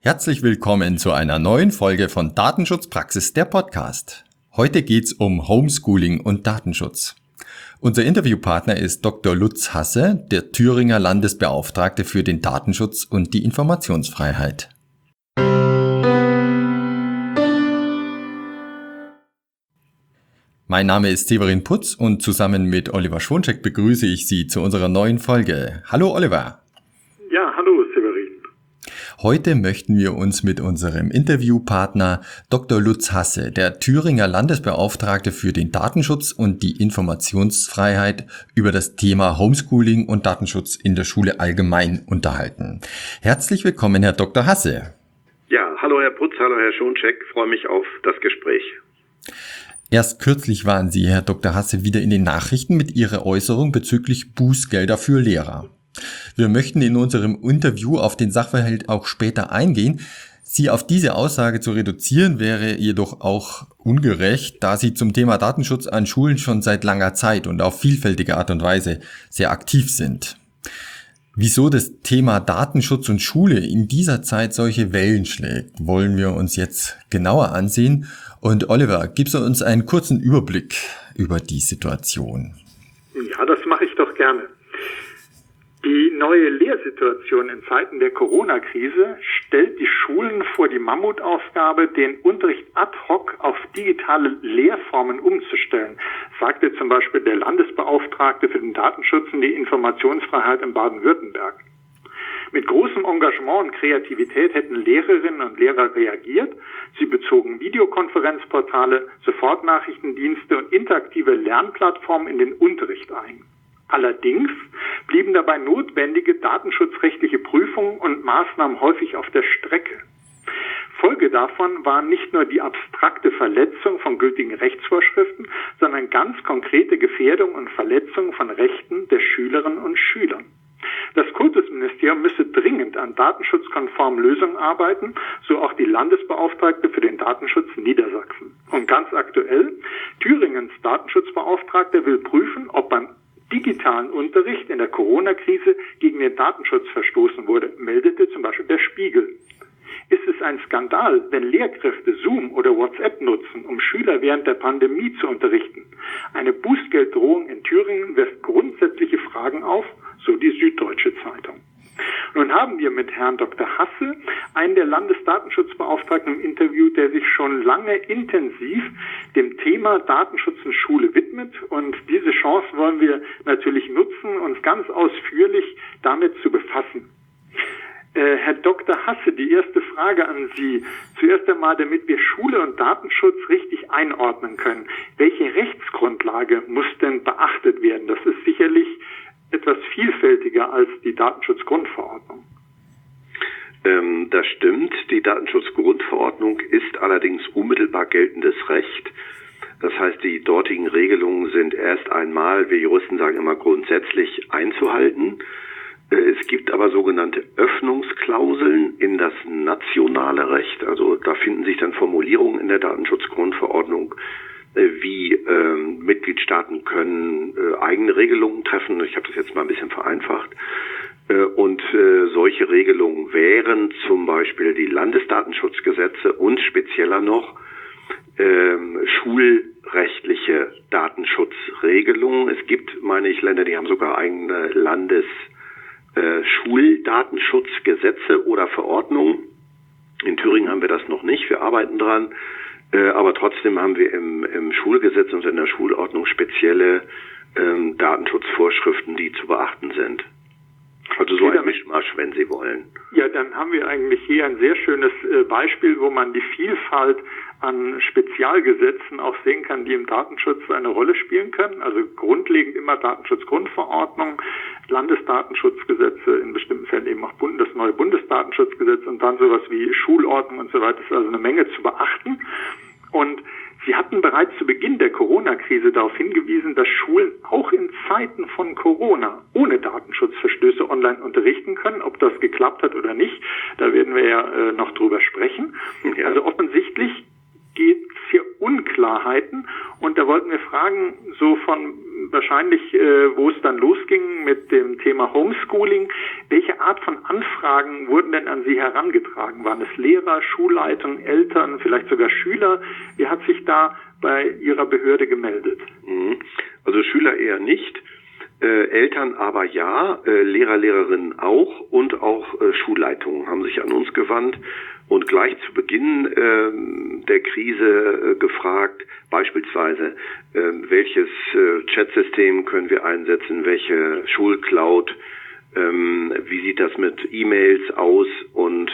Herzlich willkommen zu einer neuen Folge von Datenschutzpraxis, der Podcast. Heute geht's um Homeschooling und Datenschutz. Unser Interviewpartner ist Dr. Lutz Hasse, der Thüringer Landesbeauftragte für den Datenschutz und die Informationsfreiheit. Mein Name ist Severin Putz und zusammen mit Oliver Schwoncheck begrüße ich Sie zu unserer neuen Folge. Hallo Oliver. Ja, hallo Severin. Heute möchten wir uns mit unserem Interviewpartner Dr. Lutz Hasse, der Thüringer Landesbeauftragte für den Datenschutz und die Informationsfreiheit, über das Thema Homeschooling und Datenschutz in der Schule allgemein unterhalten. Herzlich willkommen, Herr Dr. Hasse. Ja, hallo Herr Putz, hallo Herr Schwoncheck, freue mich auf das Gespräch. Erst kürzlich waren Sie, Herr Dr. Hasse, wieder in den Nachrichten mit Ihrer Äußerung bezüglich Bußgelder für Lehrer. Wir möchten in unserem Interview auf den Sachverhalt auch später eingehen. Sie auf diese Aussage zu reduzieren, wäre jedoch auch ungerecht, da Sie zum Thema Datenschutz an Schulen schon seit langer Zeit und auf vielfältige Art und Weise sehr aktiv sind. Wieso das Thema Datenschutz und Schule in dieser Zeit solche Wellen schlägt, wollen wir uns jetzt genauer ansehen. Und Oliver, gibst du uns einen kurzen Überblick über die Situation? Ja, das mache ich doch gerne. Die neue Lehrsituation in Zeiten der Corona-Krise stellt die Schulen vor die Mammutaufgabe, den Unterricht ad hoc auf digitale Lehrformen umzustellen, sagte zum Beispiel der Landesbeauftragte für den Datenschutz und die Informationsfreiheit in Baden-Württemberg. Mit großem Engagement und Kreativität hätten Lehrerinnen und Lehrer reagiert. Sie bezogen Videokonferenzportale, Sofortnachrichtendienste und interaktive Lernplattformen in den Unterricht ein. Allerdings blieben dabei notwendige datenschutzrechtliche Prüfungen und Maßnahmen häufig auf der Strecke. Folge davon waren nicht nur die abstrakte Verletzung von gültigen Rechtsvorschriften, sondern ganz konkrete Gefährdung und Verletzung von Rechten der Schülerinnen und Schüler. Das Kultusministerium müsse dringend an datenschutzkonformen Lösungen arbeiten, so auch die Landesbeauftragte für den Datenschutz Niedersachsen. Und ganz aktuell, Thüringens Datenschutzbeauftragter will prüfen, ob beim digitalen Unterricht in der Corona-Krise gegen den Datenschutz verstoßen wurde, meldete zum Beispiel der Spiegel. Ist es ein Skandal, wenn Lehrkräfte Zoom oder WhatsApp nutzen, um Schüler während der Pandemie zu unterrichten? Eine Bußgelddrohung in Thüringen wirft grundsätzliche Fragen auf, so die Süddeutsche Zeitung. Nun haben wir mit Herrn Dr. Hasse einen der Landesdatenschutzbeauftragten im Interview, der sich schon lange intensiv dem Thema Datenschutz in Schule widmet. Und diese Chance wollen wir natürlich nutzen, uns ganz ausführlich damit zu befassen. Herr Dr. Hasse, die erste Frage an Sie. Zuerst einmal, damit wir Schule und Datenschutz richtig einordnen können. Welche Rechtsgrundlage muss denn beachtet werden? Das ist sicherlich etwas vielfältiger als die Datenschutzgrundverordnung. Das stimmt. Die Datenschutzgrundverordnung ist allerdings unmittelbar geltendes Recht. Das heißt, die dortigen Regelungen sind erst einmal, wir Juristen sagen immer, grundsätzlich einzuhalten. Es gibt aber sogenannte Öffnungsklauseln in das nationale Recht. Also da finden sich dann Formulierungen in der Datenschutzgrundverordnung, wie Mitgliedstaaten können eigene Regelungen treffen. Ich habe das jetzt mal ein bisschen vereinfacht. Und solche Regelungen wären zum Beispiel die Landesdatenschutzgesetze und spezieller noch schulrechtliche Datenschutzregelungen. Es gibt, meine ich, Länder, die haben sogar eigene Schuldatenschutzgesetze oder Verordnungen. In Thüringen haben wir das noch nicht, wir arbeiten dran. Aber trotzdem haben wir im Schulgesetz und in der Schulordnung spezielle Datenschutzvorschriften, die zu beachten sind. Also so ein Mischmasch, wenn Sie wollen. Ja, dann haben wir eigentlich hier ein sehr schönes Beispiel, wo man die Vielfalt an Spezialgesetzen auch sehen kann, die im Datenschutz eine Rolle spielen können. Also grundlegend immer Datenschutzgrundverordnung, Landesdatenschutzgesetze, in bestimmten Fällen eben auch das neue Bundesdatenschutzgesetz und dann sowas wie Schulordnung und so weiter. Das ist also eine Menge zu beachten. Und Sie hatten bereits zu Beginn der Corona-Krise darauf hingewiesen, dass Schulen auch in Zeiten von Corona ohne Datenschutzverstöße online unterrichten können. Ob das geklappt hat oder nicht, da werden wir ja noch drüber sprechen. Ja. Also offensichtlich gibt es hier Unklarheiten und da wollten wir fragen, so von wahrscheinlich, wo es dann losging mit dem Thema Homeschooling. Welche Art von Anfragen wurden denn an Sie herangetragen? Waren es Lehrer, Schulleitung, Eltern, vielleicht sogar Schüler? Wer hat sich da bei Ihrer Behörde gemeldet? Also Schüler eher nicht. Eltern aber ja, Lehrer, Lehrerinnen auch und auch Schulleitungen haben sich an uns gewandt und gleich zu Beginn der Krise gefragt, beispielsweise, welches Chatsystem können wir einsetzen, welche Schulcloud, wie sieht das mit E-Mails aus und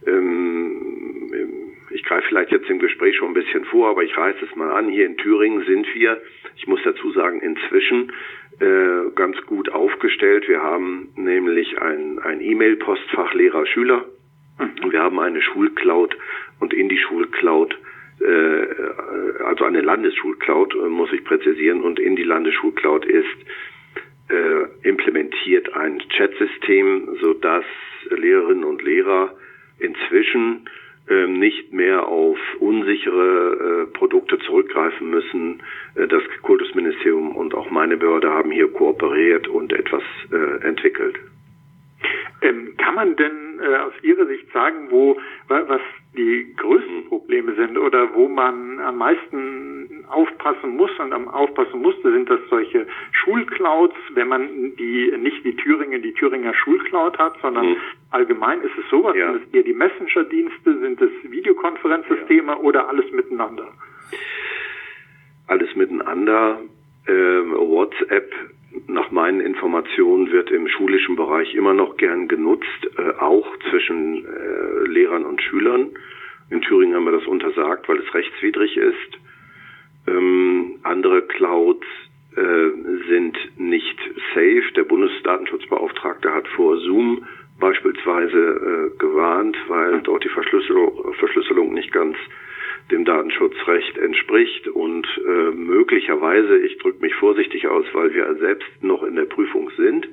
ich greife vielleicht jetzt im Gespräch schon ein bisschen vor, aber ich reiße es mal an. Hier in Thüringen sind wir, ich muss dazu sagen, inzwischen ganz gut aufgestellt. Wir haben nämlich ein E-Mail-Postfach Lehrer-Schüler. Wir haben eine Schulcloud und in die Schulcloud, also eine Landesschulcloud, muss ich präzisieren, und in die Landesschulcloud ist implementiert ein Chatsystem, sodass Lehrerinnen und Lehrer inzwischen nicht mehr auf unsichere Produkte zurückgreifen müssen. Das Kultusministerium und auch meine Behörde haben hier kooperiert und etwas entwickelt. Kann man denn aus Ihrer Sicht sagen, was die größten Probleme sind oder wo man am meisten aufpassen muss und am aufpassen musste? Sind das solche Schulclouds, wenn man nicht die Thüringer Schulcloud hat, sondern allgemein ist es sowas? Ja. Sind es eher die Messenger-Dienste, sind es Videokonferenzsysteme oder alles miteinander? Alles miteinander. WhatsApp, nach meinen Informationen, wird im schulischen Bereich immer noch gern genutzt, auch zwischen Lehrern und Schülern. In Thüringen haben wir das untersagt, weil es rechtswidrig ist. Andere Clouds sind nicht safe. Der Bundesdatenschutzbeauftragte hat vor Zoom beispielsweise gewarnt, weil dort die Verschlüsselung nicht ganz dem Datenschutzrecht entspricht und möglicherweise, ich drücke mich vorsichtig aus, weil wir selbst noch in der Prüfung sind,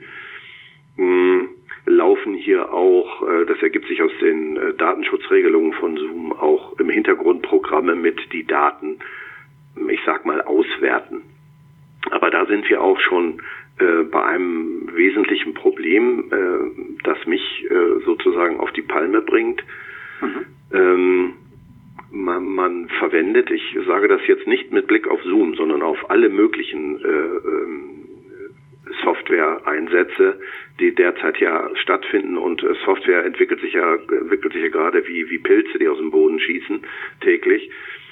laufen hier auch, das ergibt sich aus den Datenschutzregelungen von Zoom, auch im Hintergrund Programme mit, die Daten, ich sag mal, auswerten. Aber da sind wir auch schon bei einem wesentlichen Problem, das mich sozusagen auf die Palme bringt. Man verwendet, ich sage das jetzt nicht mit Blick auf Zoom, sondern auf alle möglichen Software-Einsätze, die derzeit ja stattfinden, und Software entwickelt sich ja gerade wie Pilze, die aus dem Boden schießen, täglich.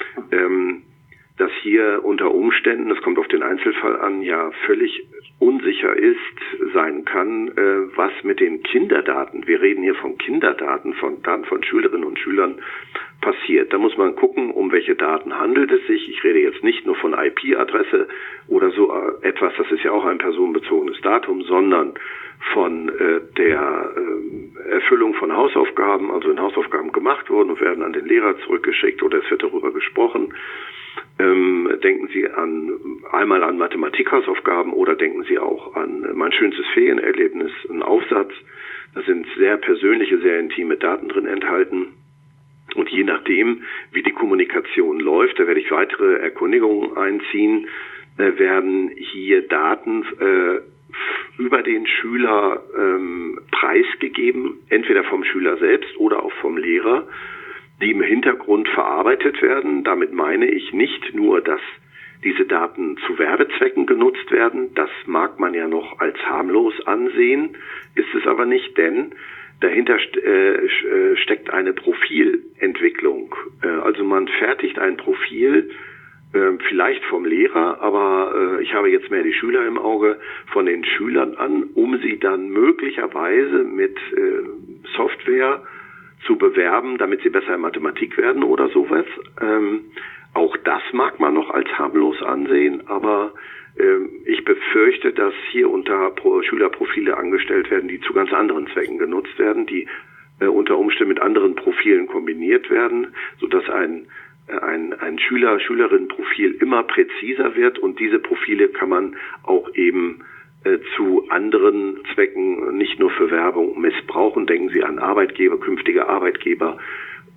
Dass hier unter Umständen, das kommt auf den Einzelfall an, ja völlig unsicher sein kann, was mit den Kinderdaten, wir reden hier von Kinderdaten, von Daten von Schülerinnen und Schülern, passiert. Da muss man gucken, um welche Daten handelt es sich. Ich rede jetzt nicht nur von IP-Adresse oder so etwas, das ist ja auch ein personenbezogenes Datum, sondern von der Erfüllung von Hausaufgaben, also wenn Hausaufgaben gemacht wurden und werden an den Lehrer zurückgeschickt oder es wird darüber gesprochen. Denken Sie einmal an Mathematik-Hausaufgaben oder denken Sie auch an mein schönstes Ferienerlebnis, einen Aufsatz. Da sind sehr persönliche, sehr intime Daten drin enthalten. Und je nachdem, wie die Kommunikation läuft, da werde ich weitere Erkundigungen einziehen, werden hier Daten über den Schüler preisgegeben, entweder vom Schüler selbst oder auch vom Lehrer, die im Hintergrund verarbeitet werden. Damit meine ich nicht nur, dass diese Daten zu Werbezwecken genutzt werden. Das mag man ja noch als harmlos ansehen, ist es aber nicht, denn dahinter steckt eine Profilentwicklung. Also man fertigt ein Profil, vielleicht vom Lehrer, aber ich habe jetzt mehr die Schüler im Auge, von den Schülern an, um sie dann möglicherweise mit Software zu bewerben, damit sie besser in Mathematik werden oder sowas. Auch das mag man noch als harmlos ansehen, aber ich befürchte, dass hier unter Schülerprofile angestellt werden, die zu ganz anderen Zwecken genutzt werden, die unter Umständen mit anderen Profilen kombiniert werden, sodass ein Schüler-Schülerinnen-Profil immer präziser wird, und diese Profile kann man auch eben zu anderen Zwecken, nicht nur für Werbung, missbrauchen. Denken Sie an Arbeitgeber, künftige Arbeitgeber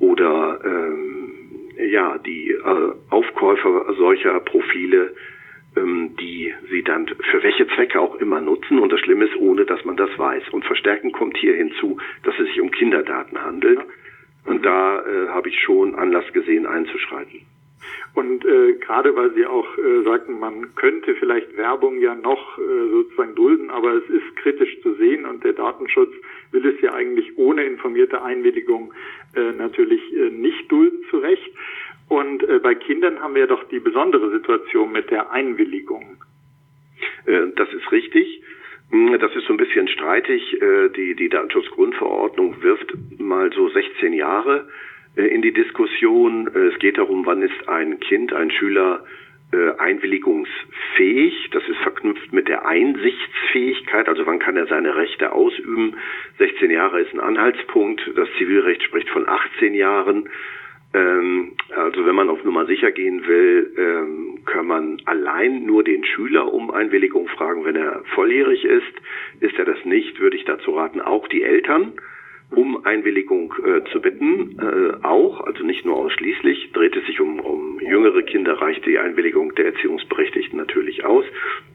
oder die Aufkäufer solcher Profile die sie dann für welche Zwecke auch immer nutzen, und das Schlimme ist, ohne dass man das weiß. Und verstärkend kommt hier hinzu, dass es sich um Kinderdaten handelt. Und da habe ich schon Anlass gesehen, einzuschreiten. Und gerade weil Sie auch sagten, man könnte vielleicht Werbung ja noch sozusagen dulden, aber es ist kritisch zu sehen und der Datenschutz will es ja eigentlich ohne informierte Einwilligung natürlich nicht dulden, zu Recht. Und bei Kindern haben wir ja doch die besondere Situation mit der Einwilligung. Das ist richtig. Das ist so ein bisschen streitig. Die Datenschutzgrundverordnung wirft mal so 16 Jahre in die Diskussion. Es geht darum, wann ist ein Kind, ein Schüler einwilligungsfähig. Das ist verknüpft mit der Einsichtsfähigkeit, also wann kann er seine Rechte ausüben. 16 Jahre ist ein Anhaltspunkt. Das Zivilrecht spricht von 18 Jahren. Also wenn man auf Nummer sicher gehen will, kann man allein nur den Schüler um Einwilligung fragen, wenn er volljährig ist. Ist er das nicht, würde ich dazu raten, auch die Eltern um Einwilligung zu bitten, also nicht nur ausschließlich. Dreht es sich um jüngere Kinder, reicht die Einwilligung der Erziehungsberechtigten natürlich aus.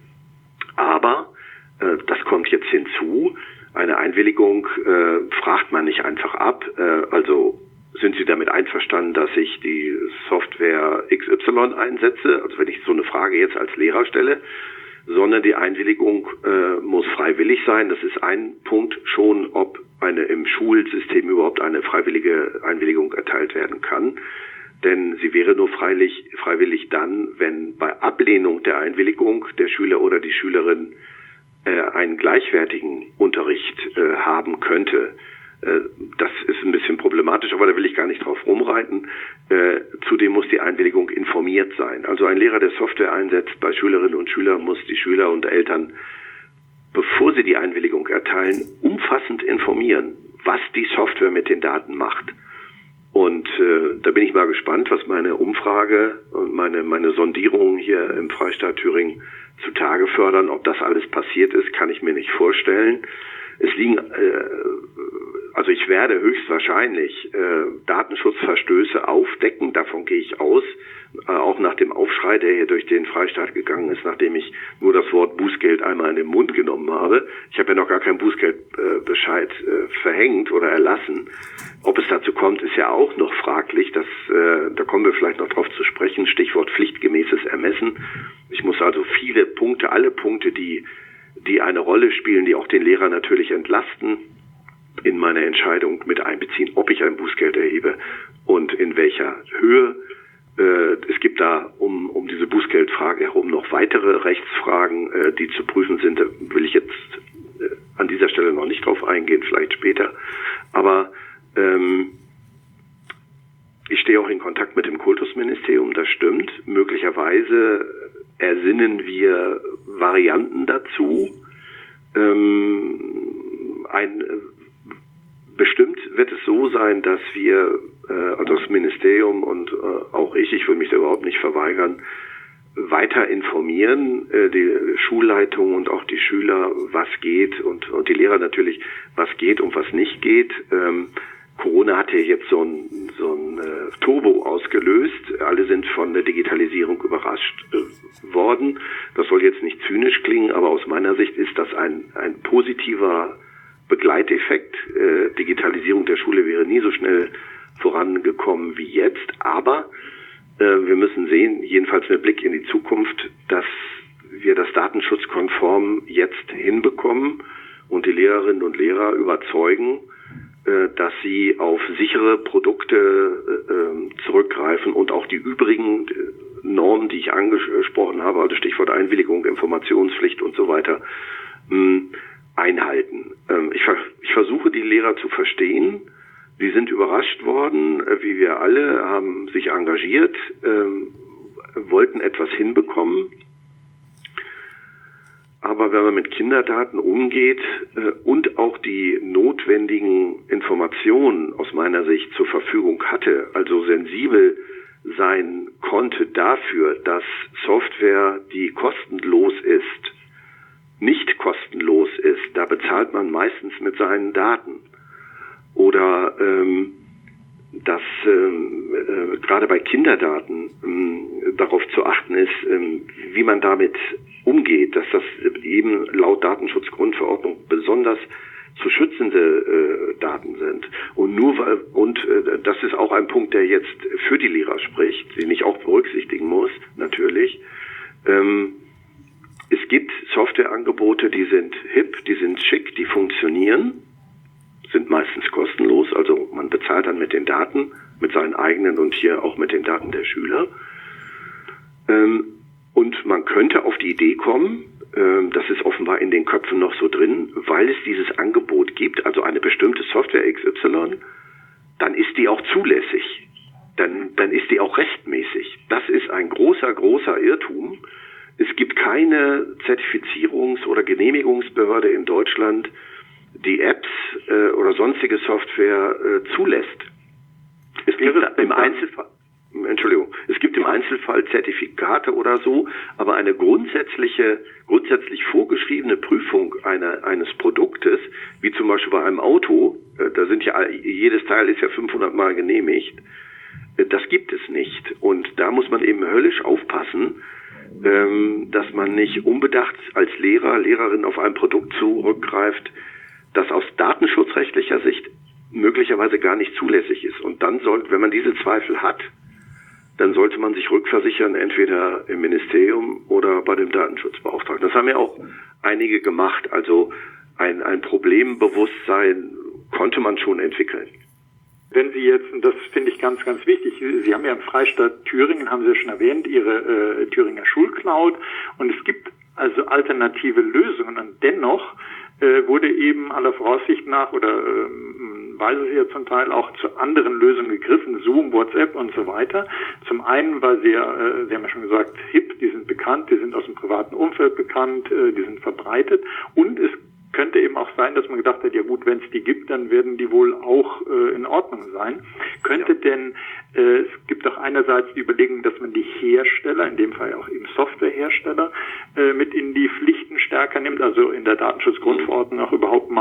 Aber, das kommt jetzt hinzu, eine Einwilligung fragt man nicht einfach ab, also sind Sie damit einverstanden, dass ich die Software XY einsetze? Also wenn ich so eine Frage jetzt als Lehrer stelle, sondern die Einwilligung muss freiwillig sein. Das ist ein Punkt schon, ob im Schulsystem überhaupt eine freiwillige Einwilligung erteilt werden kann. Denn sie wäre nur freiwillig dann, wenn bei Ablehnung der Einwilligung der Schüler oder die Schülerin einen gleichwertigen Unterricht haben könnte. Das ist ein bisschen problematisch, aber da will ich gar nicht drauf rumreiten. Zudem muss die Einwilligung informiert sein. Also ein Lehrer, der Software einsetzt bei Schülerinnen und Schülern, muss die Schüler und Eltern, bevor sie die Einwilligung erteilen, umfassend informieren, was die Software mit den Daten macht. Und da bin ich mal gespannt, was meine Umfrage und meine Sondierungen hier im Freistaat Thüringen zutage fördern. Ob das alles passiert ist, kann ich mir nicht vorstellen. Also ich werde höchstwahrscheinlich Datenschutzverstöße aufdecken, davon gehe ich aus, auch nach dem Aufschrei, der hier durch den Freistaat gegangen ist, nachdem ich nur das Wort Bußgeld einmal in den Mund genommen habe. Ich habe ja noch gar keinen Bußgeldbescheid verhängt oder erlassen. Ob es dazu kommt, ist ja auch noch fraglich. Da kommen wir vielleicht noch drauf zu sprechen. Stichwort pflichtgemäßes Ermessen. Ich muss also alle Punkte, die eine Rolle spielen, die auch den Lehrer natürlich entlasten, in meine Entscheidung mit einbeziehen, ob ich ein Bußgeld erhebe und in welcher Höhe. Es gibt da um diese Bußgeldfrage herum noch weitere Rechtsfragen, die zu prüfen sind. Da will ich jetzt an dieser Stelle noch nicht drauf eingehen, vielleicht später. Aber ich stehe auch in Kontakt mit dem Kultusministerium, das stimmt. Möglicherweise ersinnen wir Varianten dazu. Bestimmt wird es so sein, dass wir, also das Ministerium und auch ich würde mich da überhaupt nicht verweigern, weiter informieren, die Schulleitung und auch die Schüler, was geht und die Lehrer natürlich, was geht und was nicht geht. Corona hat ja jetzt so ein Turbo ausgelöst. Alle sind von der Digitalisierung überrascht worden. Das soll jetzt nicht zynisch klingen, aber aus meiner Sicht ist das ein positiver Begleiteffekt. Digitalisierung der Schule wäre nie so schnell vorangekommen wie jetzt. Aber wir müssen sehen, jedenfalls mit Blick in die Zukunft, dass wir das datenschutzkonform jetzt hinbekommen und die Lehrerinnen und Lehrer überzeugen, dass sie auf sichere Produkte zurückgreifen und auch die übrigen Normen, die ich angesprochen habe, also Stichwort Einwilligung, Informationspflicht und so weiter, einhalten. Ich versuche, die Lehrer zu verstehen. Die sind überrascht worden, wie wir alle, haben sich engagiert, wollten etwas hinbekommen. Aber wenn man mit Kinderdaten umgeht und auch die notwendigen Informationen aus meiner Sicht zur Verfügung hatte, also sensibel sein konnte dafür, dass Software, die kostenlos ist, nicht kostenlos ist, da bezahlt man meistens mit seinen Daten. Oder dass gerade bei Kinderdaten darauf zu achten ist, wie man damit umgeht, dass das eben laut Datenschutzgrundverordnung besonders zu schützende Daten sind. Und das ist auch ein Punkt, der jetzt für die Lehrer spricht, den ich auch berücksichtigen muss, natürlich. Es gibt Softwareangebote, die sind hip, die sind schick, die funktionieren, sind meistens kostenlos, also man bezahlt dann mit den Daten, mit seinen eigenen und hier auch mit den Daten der Schüler. Und man könnte auf die Idee kommen, das ist offenbar in den Köpfen noch so drin, weil es dieses Angebot gibt, also eine bestimmte Software XY, dann ist die auch zulässig. Dann ist die auch rechtmäßig. Das ist ein großer, großer Irrtum. Es gibt keine Zertifizierungs- oder Genehmigungsbehörde in Deutschland, die Apps oder sonstige Software zulässt. Es gibt im Einzelfall Zertifikate oder so, aber eine grundsätzlich vorgeschriebene Prüfung eines Produktes, wie zum Beispiel bei einem Auto, da sind ja jedes Teil ist ja 500 Mal genehmigt, das gibt es nicht. Und da muss man eben höllisch aufpassen, dass man nicht unbedacht als Lehrerin auf ein Produkt zurückgreift, das aus datenschutzrechtlicher Sicht möglicherweise gar nicht zulässig ist. Und dann wenn man diese Zweifel hat, dann sollte man sich rückversichern, entweder im Ministerium oder bei dem Datenschutzbeauftragten. Das haben ja auch einige gemacht. Also ein Problembewusstsein konnte man schon entwickeln. Wenn Sie jetzt, und das finde ich ganz, ganz wichtig, Sie haben ja im Freistaat Thüringen, haben Sie ja schon erwähnt, Ihre Thüringer Schulcloud, und es gibt also alternative Lösungen, und dennoch wurde eben aller Voraussicht nach, oder weiß es ja zum Teil auch zu anderen Lösungen gegriffen, Zoom, WhatsApp und so weiter. Zum einen, weil Sie haben ja schon gesagt, hip, die sind bekannt, die sind aus dem privaten Umfeld bekannt, die sind verbreitet, und es könnte eben auch sein, dass man gedacht hat, ja gut, wenn es die gibt, dann werden die wohl auch in Ordnung sein. Könnte denn, es gibt auch einerseits die Überlegung, dass man die Hersteller, in dem Fall ja auch eben Softwarehersteller, mit in die Pflichten stärker nimmt, also in der Datenschutzgrundverordnung auch überhaupt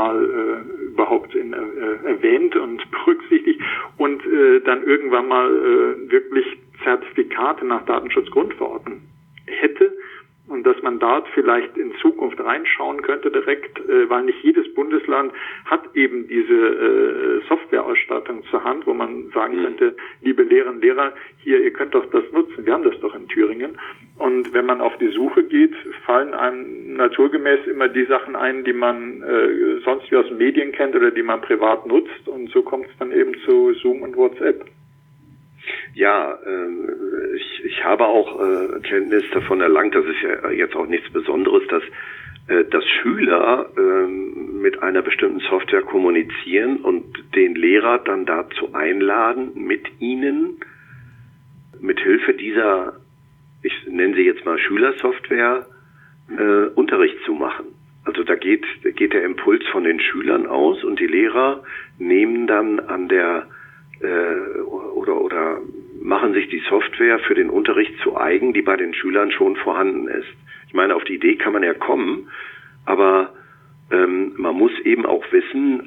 erwähnt und berücksichtigt, und dann irgendwann mal wirklich Zertifikate nach Datenschutzgrundverordnung hätte. Und dass man dort vielleicht in Zukunft reinschauen könnte direkt, weil nicht jedes Bundesland hat eben diese Softwareausstattung zur Hand, wo man sagen könnte, liebe Lehrerinnen und Lehrer, hier, ihr könnt doch das nutzen, wir haben das doch in Thüringen. Und wenn man auf die Suche geht, fallen einem naturgemäß immer die Sachen ein, die man sonst wie aus den Medien kennt oder die man privat nutzt. Und so kommt es dann eben zu Zoom und WhatsApp. Ja, ich habe auch Kenntnis davon erlangt, das ist ja jetzt auch nichts Besonderes, dass Schüler mit einer bestimmten Software kommunizieren und den Lehrer dann dazu einladen, mit ihnen, mit Hilfe dieser, ich nenne sie jetzt mal Schülersoftware, Unterricht zu machen. Also da geht der Impuls von den Schülern aus, und die Lehrer nehmen dann an der oder machen sich die Software für den Unterricht zu eigen, die bei den Schülern schon vorhanden ist. Ich meine, auf die Idee kann man ja kommen, aber man muss eben auch wissen,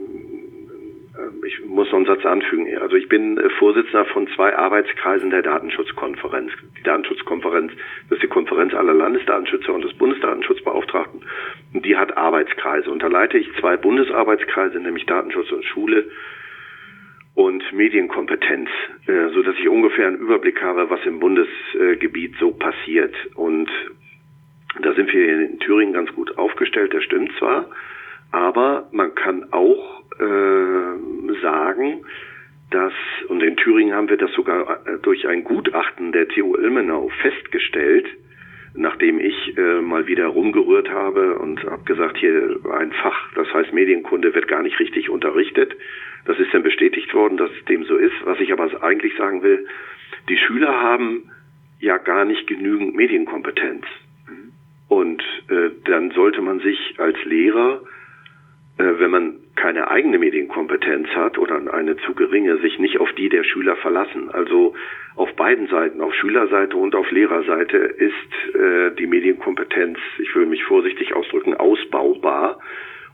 ich muss noch einen Satz anfügen. Also ich bin Vorsitzender von 2 Arbeitskreisen der Datenschutzkonferenz. Die Datenschutzkonferenz, das ist die Konferenz aller Landesdatenschützer und des Bundesdatenschutzbeauftragten. Und die hat Arbeitskreise. Und da leite ich 2 Bundesarbeitskreise, nämlich Datenschutz und Schule und Medienkompetenz, so dass ich ungefähr einen Überblick habe, was im Bundesgebiet so passiert. Und da sind wir in Thüringen ganz gut aufgestellt, das stimmt zwar, aber man kann auch sagen, dass, und in Thüringen haben wir das sogar durch ein Gutachten der TU Ilmenau festgestellt, nachdem ich mal wieder rumgerührt habe und habe gesagt, hier ein Fach, das heißt Medienkunde, wird gar nicht richtig unterrichtet. Das ist dann bestätigt worden, dass es dem so ist. Was ich aber eigentlich sagen will, die Schüler haben ja gar nicht genügend Medienkompetenz. Und dann sollte man sich als Lehrer, wenn man keine eigene Medienkompetenz hat oder eine zu geringe, sich nicht auf die der Schüler verlassen. Also auf beiden Seiten, auf Schülerseite und auf Lehrerseite, ist die Medienkompetenz, ich will mich vorsichtig ausdrücken, ausbaubar.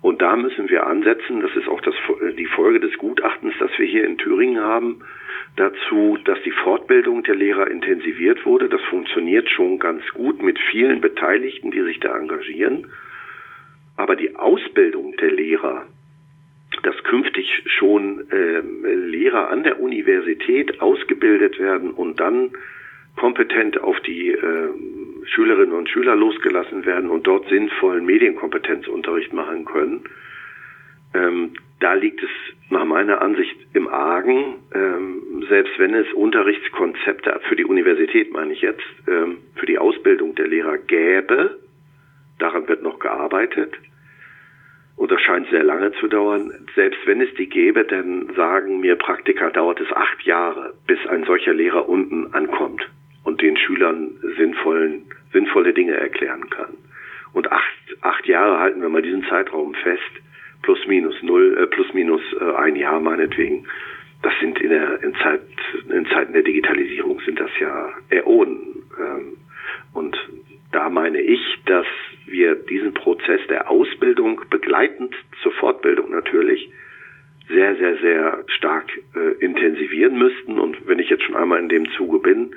Und da müssen wir ansetzen, das ist auch die Folge des Gutachtens, das wir hier in Thüringen haben, dazu, dass die Fortbildung der Lehrer intensiviert wurde. Das funktioniert schon ganz gut mit vielen Beteiligten, die sich da engagieren. Aber die Ausbildung der Lehrer, dass künftig schon Lehrer an der Universität ausgebildet werden und dann kompetent auf die Schülerinnen und Schüler losgelassen werden und dort sinnvollen Medienkompetenzunterricht machen können, da liegt es nach meiner Ansicht im Argen, selbst wenn es Unterrichtskonzepte für die Universität, meine ich jetzt, für die Ausbildung der Lehrer gäbe, daran wird noch gearbeitet und das scheint sehr lange zu dauern, selbst wenn es die gäbe, dann sagen mir Praktiker, dauert es 8 Jahre, bis ein solcher Lehrer unten ankommt und den Schülern sinnvolle Dinge erklären kann. Und 8 Jahre halten wir mal diesen Zeitraum fest, plus minus 1 Jahr meinetwegen. Das sind in Zeiten der Digitalisierung sind das ja Äonen. Und da meine ich, dass wir diesen Prozess der Ausbildung begleitend zur Fortbildung natürlich sehr, sehr, sehr stark intensivieren müssten. Und wenn ich jetzt schon einmal in dem Zuge bin,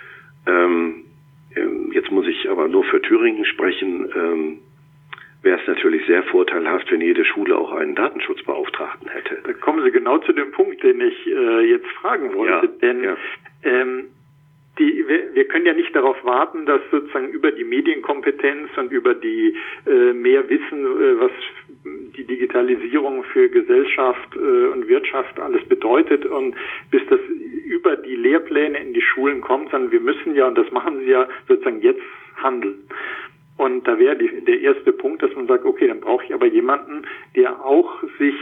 jetzt muss ich aber nur für Thüringen sprechen, wäre es natürlich sehr vorteilhaft, wenn jede Schule auch einen Datenschutzbeauftragten hätte. Da kommen Sie genau zu dem Punkt, den ich jetzt fragen wollte. Wir können ja nicht darauf warten, dass sozusagen über die Medienkompetenz und über die mehr Wissen, was die Digitalisierung für Gesellschaft und Wirtschaft alles bedeutet und bis das über die Lehrpläne in die Schulen kommt, sondern wir müssen ja, und das machen Sie ja sozusagen jetzt, handeln. Und da wäre der erste Punkt, dass man sagt, okay, dann brauche ich aber jemanden, der auch sich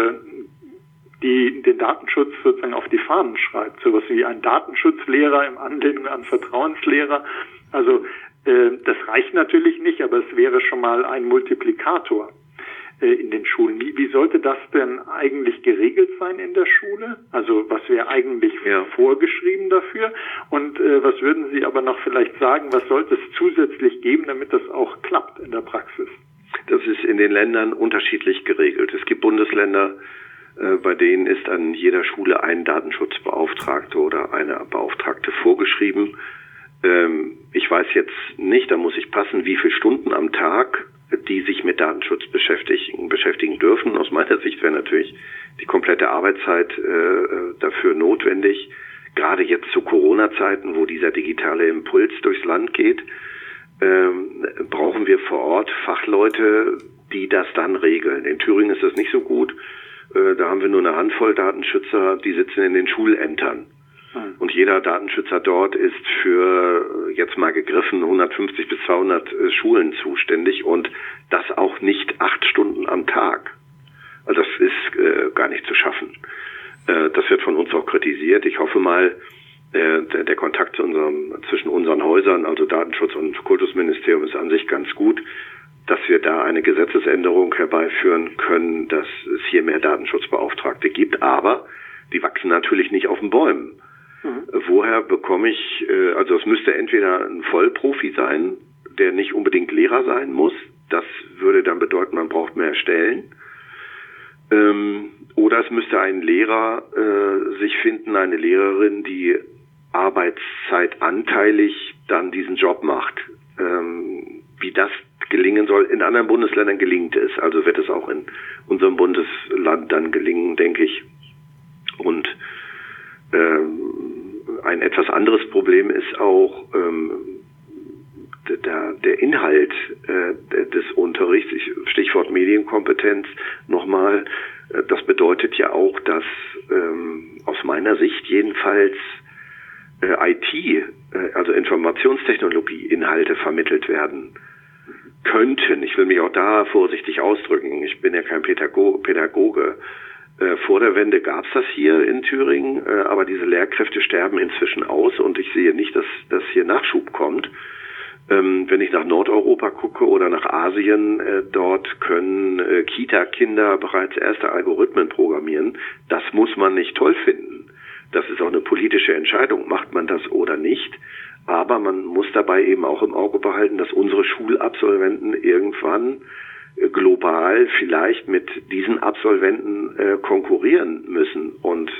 den Datenschutz sozusagen auf die Fahnen schreibt. Sowas wie ein Datenschutzlehrer im Anlehnung an Vertrauenslehrer. Also das reicht natürlich nicht, aber es wäre schon mal ein Multiplikator in den Schulen. Wie sollte das denn eigentlich geregelt sein in der Schule? Also was wäre eigentlich vorgeschrieben dafür? Und was würden Sie aber noch vielleicht sagen, was sollte es zusätzlich geben, damit das auch klappt in der Praxis? Das ist in den Ländern unterschiedlich geregelt. Es gibt Bundesländer, bei denen ist an jeder Schule ein Datenschutzbeauftragter oder eine Beauftragte vorgeschrieben. Ich weiß jetzt nicht, da muss ich passen, wie viele Stunden am Tag die sich mit Datenschutz beschäftigen dürfen. Aus meiner Sicht wäre natürlich die komplette Arbeitszeit dafür notwendig. Gerade jetzt zu Corona-Zeiten, wo dieser digitale Impuls durchs Land geht, brauchen wir vor Ort Fachleute, die das dann regeln. In Thüringen ist das nicht so gut. Da haben wir nur eine Handvoll Datenschützer, die sitzen in den Schulämtern. Und jeder Datenschützer dort ist für, jetzt mal gegriffen, 150 bis 200 Schulen zuständig und das auch nicht 8 Stunden am Tag. Also das ist gar nicht zu schaffen. Das wird von uns auch kritisiert. Ich hoffe mal, der Kontakt zwischen unseren Häusern, also Datenschutz und Kultusministerium, ist an sich ganz gut, dass wir da eine Gesetzesänderung herbeiführen können, dass es hier mehr Datenschutzbeauftragte gibt. Aber die wachsen natürlich nicht auf den Bäumen. Woher bekomme ich, also es müsste entweder ein Vollprofi sein, der nicht unbedingt Lehrer sein muss. Das würde dann bedeuten, man braucht mehr Stellen. Oder es müsste ein Lehrer sich finden, eine Lehrerin, die arbeitszeitanteilig dann diesen Job macht. Wie das gelingen soll, in anderen Bundesländern gelingt es. Also wird es auch in unserem Bundesland dann gelingen, denke ich. Und ein etwas anderes Problem ist auch der Inhalt des Unterrichts, Stichwort Medienkompetenz nochmal. Das bedeutet ja auch, dass aus meiner Sicht jedenfalls IT, also Informationstechnologie-Inhalte vermittelt werden könnten. Ich will mich auch da vorsichtig ausdrücken. Ich bin ja kein Pädagoge. Vor der Wende gab es das hier in Thüringen, aber diese Lehrkräfte sterben inzwischen aus und ich sehe nicht, dass hier Nachschub kommt. Wenn ich nach Nordeuropa gucke oder nach Asien, dort können Kita-Kinder bereits erste Algorithmen programmieren. Das muss man nicht toll finden. Das ist auch eine politische Entscheidung, macht man das oder nicht. Aber man muss dabei eben auch im Auge behalten, dass unsere Schulabsolventen irgendwann global vielleicht mit diesen Absolventen konkurrieren müssen. Und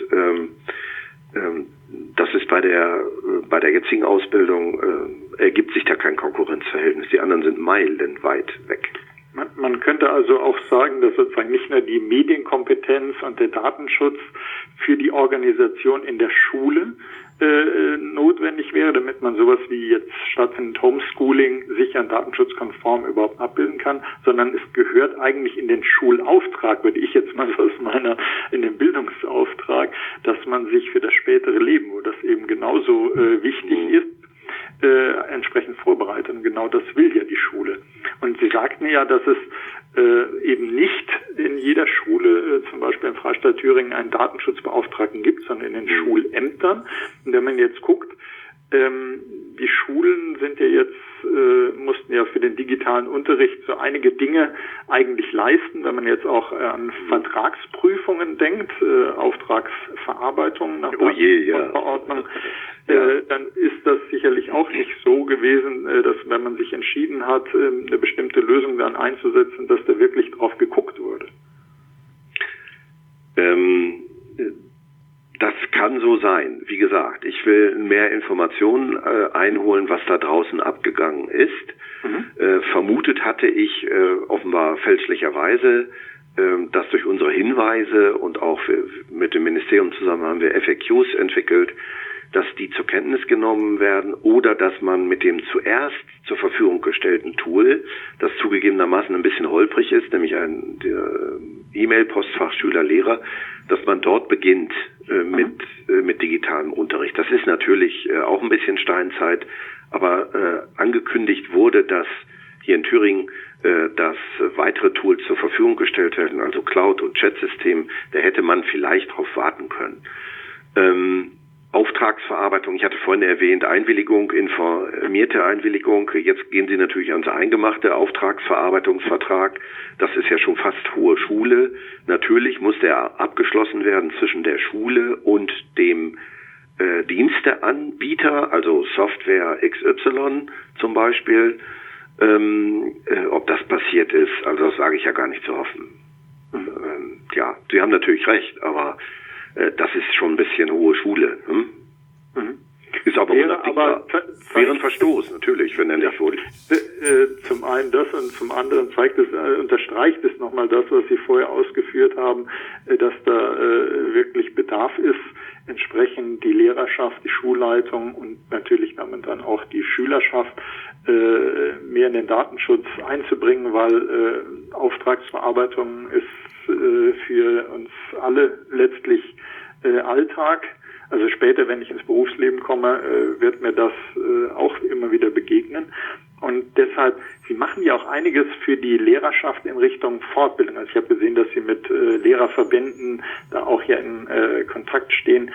das ist bei der jetzigen Ausbildung ergibt sich da kein Konkurrenzverhältnis. Die anderen sind meilenweit weg. Man könnte also auch sagen, dass sozusagen nicht nur die Medienkompetenz und der Datenschutz für die Organisation in der Schule notwendig wäre, damit man sowas wie jetzt stattfindendes Homeschooling sicher und datenschutzkonform überhaupt abbilden kann, sondern es gehört eigentlich in den Schulauftrag, würde ich jetzt mal so in den Bildungsauftrag, dass man sich für das spätere Leben, wo das eben genauso wichtig ist, entsprechend vorbereitet. Und genau das will ja die Schule. Und Sie sagten ja, dass es eben nicht in jeder Schule, zum Beispiel in Freistaat Thüringen, einen Datenschutzbeauftragten gibt, sondern in den Schulämtern. Und wenn man jetzt guckt, die Schulen sind ja jetzt, mussten ja für den digitalen Unterricht so einige Dinge eigentlich leisten. Wenn man jetzt auch an Vertragsprüfungen denkt, Auftragsverarbeitung nach Verordnung, dann ist das sicherlich auch nicht so gewesen, dass wenn man sich entschieden hat, eine bestimmte Lösung dann einzusetzen, dass da wirklich drauf geguckt wurde. Das kann so sein. Wie gesagt, ich will mehr Informationen einholen, was da draußen abgegangen ist. Vermutet hatte ich offenbar fälschlicherweise, dass durch unsere Hinweise und auch mit dem Ministerium zusammen haben wir FAQs entwickelt, dass die zur Kenntnis genommen werden oder dass man mit dem zuerst zur Verfügung gestellten Tool, das zugegebenermaßen ein bisschen holprig ist, nämlich ein E-Mail-Postfach Schüler-Lehrer, dass man dort beginnt mit digitalem Unterricht. Das ist natürlich auch ein bisschen Steinzeit, aber angekündigt wurde, dass hier in Thüringen dass weitere Tools zur Verfügung gestellt werden, also Cloud- und Chat-System, da hätte man vielleicht drauf warten können. Auftragsverarbeitung, ich hatte vorhin erwähnt, Einwilligung, informierte Einwilligung. Jetzt gehen Sie natürlich ans eingemachte Auftragsverarbeitungsvertrag. Das ist ja schon fast hohe Schule. Natürlich muss der abgeschlossen werden zwischen der Schule und dem Diensteanbieter, also Software XY zum Beispiel. Ob das passiert ist, also das sage ich ja gar nicht zu hoffen. Ja, Sie haben natürlich recht, aber das ist schon ein bisschen hohe Schule. Ist aber unabdingbar. Wäre ein Verstoß, natürlich, wenn er nicht wurde. Zum einen das und zum anderen unterstreicht es nochmal das, was Sie vorher ausgeführt haben, dass da wirklich Bedarf ist, entsprechend die Lehrerschaft, die Schulleitung und natürlich damit dann auch die Schülerschaft mehr in den Datenschutz einzubringen, weil Auftragsverarbeitung ist für uns alle letztlich Alltag. Also später, wenn ich ins Berufsleben komme, wird mir das auch immer wieder begegnen. Und deshalb, Sie machen ja auch einiges für die Lehrerschaft in Richtung Fortbildung. Also ich habe gesehen, dass Sie mit Lehrerverbänden da auch ja in Kontakt stehen.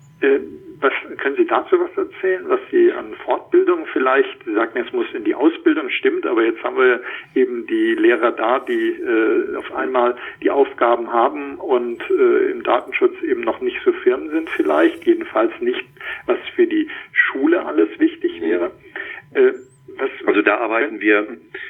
Können Sie dazu was erzählen, was Sie an Fortbildung vielleicht, Sie sagten, es muss in die Ausbildung, stimmt, aber jetzt haben wir eben die Lehrer da, die auf einmal die Aufgaben haben und im Datenschutz eben noch nicht so firm sind vielleicht, jedenfalls nicht, was für die Schule alles wichtig wäre. Also da arbeiten wir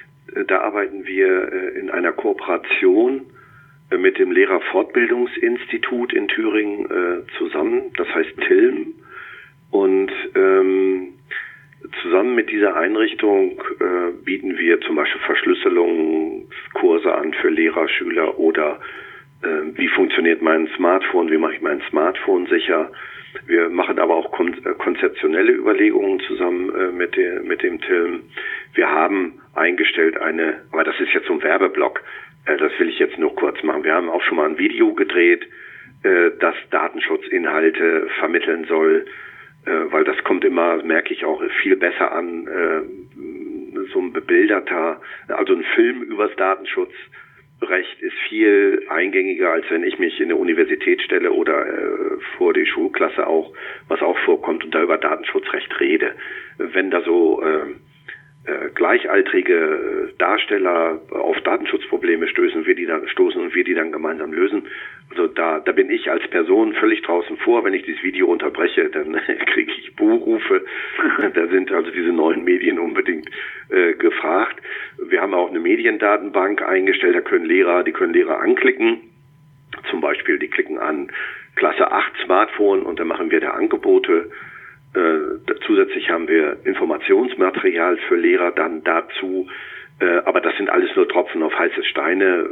in einer Kooperation mit dem Lehrerfortbildungsinstitut in Thüringen zusammen, das heißt TILM, und zusammen mit dieser Einrichtung bieten wir zum Beispiel Verschlüsselungskurse an für Lehrer, Schüler oder wie funktioniert mein Smartphone, wie mache ich mein Smartphone sicher. Wir machen aber auch konzeptionelle Überlegungen zusammen mit dem TILM. Wir haben eingestellt aber das ist jetzt so ein Werbeblock, das will ich jetzt nur kurz machen. Wir haben auch schon mal ein Video gedreht, das Datenschutzinhalte vermitteln soll, weil das kommt immer, merke ich auch, viel besser an, so ein bebilderter, also ein Film übers Datenschutzrecht ist viel eingängiger, als wenn ich mich in eine Universität stelle oder vor die Schulklasse auch, was auch vorkommt, und da über Datenschutzrecht rede. Wenn da so gleichaltrige Darsteller auf Datenschutzprobleme stoßen und wir die dann gemeinsam lösen. Also da bin ich als Person völlig draußen vor. Wenn ich dieses Video unterbreche, dann kriege ich Buhrufe. Da sind also diese neuen Medien unbedingt gefragt. Wir haben auch eine Mediendatenbank eingestellt, die können Lehrer anklicken. Zum Beispiel, die klicken an Klasse 8 Smartphone und dann machen wir da Angebote. Zusätzlich haben wir Informationsmaterial für Lehrer dann dazu, aber das sind alles nur Tropfen auf heiße Steine.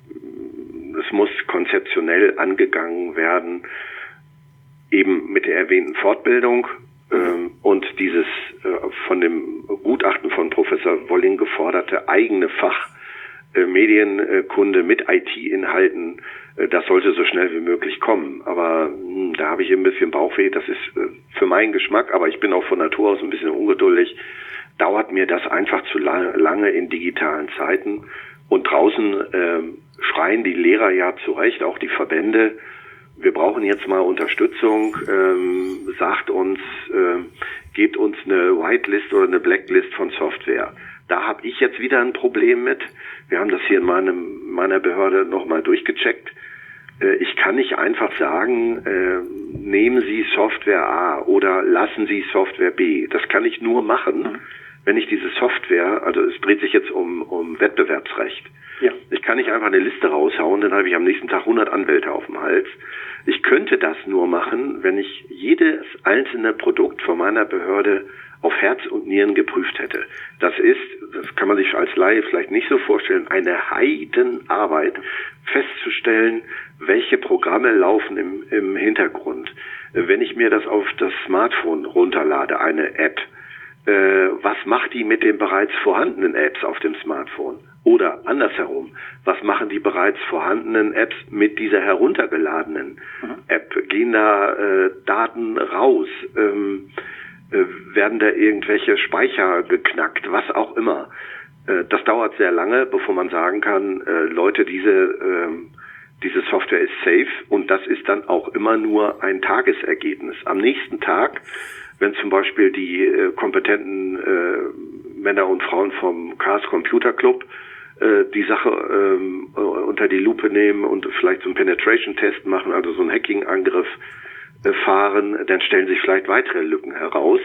Es muss konzeptionell angegangen werden, eben mit der erwähnten Fortbildung und dieses von dem Gutachten von Professor Wolling geforderte eigene Fach Medienkunde mit IT-Inhalten, das sollte so schnell wie möglich kommen. Aber da habe ich ein bisschen Bauchweh. Das ist für meinen Geschmack, aber ich bin auch von Natur aus ein bisschen ungeduldig. Dauert mir das einfach zu lange in digitalen Zeiten. Und draußen schreien die Lehrer ja zu Recht, auch die Verbände. Wir brauchen jetzt mal Unterstützung. Sagt uns, gebt uns eine Whitelist oder eine Blacklist von Software. Da habe ich jetzt wieder ein Problem mit. Wir haben das hier in meiner Behörde nochmal durchgecheckt. Ich kann nicht einfach sagen, nehmen Sie Software A oder lassen Sie Software B. Das kann ich nur machen, wenn ich diese Software, also es dreht sich jetzt um Wettbewerbsrecht. Ja. Ich kann nicht einfach eine Liste raushauen, dann habe ich am nächsten Tag 100 Anwälte auf dem Hals. Ich könnte das nur machen, wenn ich jedes einzelne Produkt von meiner Behörde auf Herz und Nieren geprüft hätte. Das kann man sich als Laie vielleicht nicht so vorstellen, eine Heidenarbeit festzustellen, welche Programme laufen im Hintergrund. Wenn ich mir das auf das Smartphone runterlade, eine App, was macht die mit den bereits vorhandenen Apps auf dem Smartphone? Oder andersherum, was machen die bereits vorhandenen Apps mit dieser heruntergeladenen App? Gehen da Daten raus? Werden da irgendwelche Speicher geknackt, was auch immer. Das dauert sehr lange, bevor man sagen kann, Leute, diese Software ist safe und das ist dann auch immer nur ein Tagesergebnis. Am nächsten Tag, wenn zum Beispiel die kompetenten Männer und Frauen vom Chaos Computer Club die Sache unter die Lupe nehmen und vielleicht so einen Penetration-Test machen, also so einen Hacking-Angriff fahren, dann stellen sich vielleicht weitere Lücken heraus.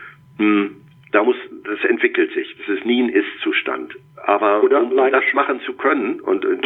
Das entwickelt sich. Das ist nie ein Ist-Zustand. Aber um das machen zu können,